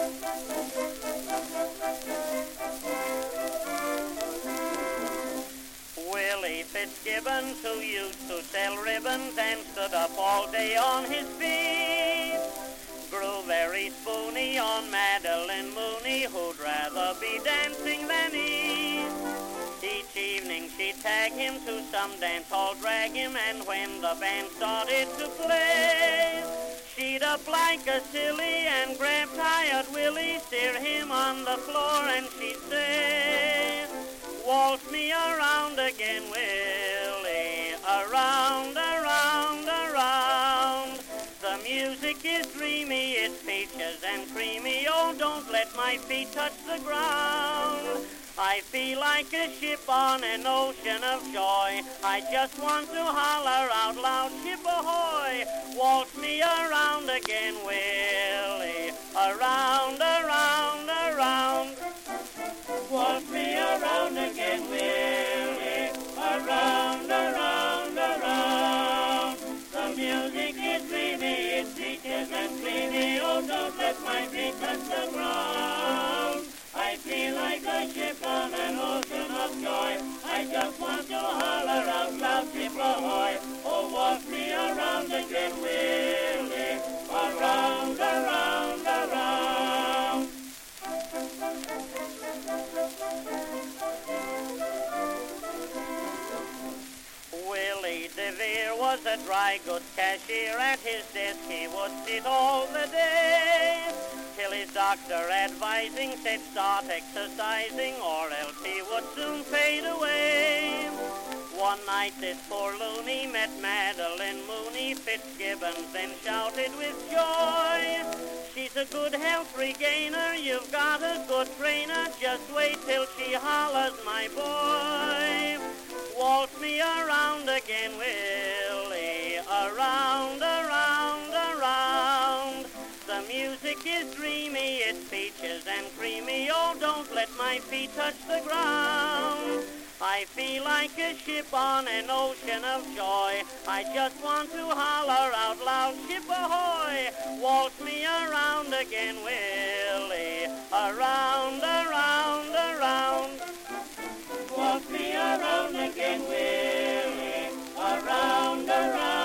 Willie Fitzgibbons, who used to sell ribbons and stood up all day on his feet, grew very spoony on Madeline Mooney, who'd rather be dancing than eat. Each evening she'd tag him to some dance hall, drag him, and when the band started to play, she'd up like a silly and grab tired Willie, steer him on the floor, and she'd say, waltz me around again, Willie, around, around, around. The music is dreamy, it's peaches and creamy, oh, don't let my feet touch the ground. I feel like a ship on an ocean of joy. I just want to holler out loud, ship ahoy. Waltz me around again, Willie, around, around, around. Waltz me around again, Willie, around, around, around. The music is dreamy, it's peaches and creamy, oh, don't let my feet touch the ground. I feel like a ship on an ocean of joy. I just want to holler out loud, ship ahoy. Oh, waltz me around again, Willie, around, around, around. Willie DeVere was a dry goods cashier. At his desk he would sit all the day, till his doctor advising said start exercising or else he would soon fade away. One night this poor loony met Madeline Mooney. Fitzgibbons then shouted with joy, she's a good health regainer, you've got a good trainer, just wait till she hollers, my boy. Waltz me around again, Willie, around, around, around. The music is dreamy, it's peaches and creamy, oh, don't let my feet touch the ground. I feel like a ship on an ocean of joy. I just want to holler out loud, ship ahoy. Waltz me around again, Willie, around, around, around. Waltz me around again, Willie, around, around.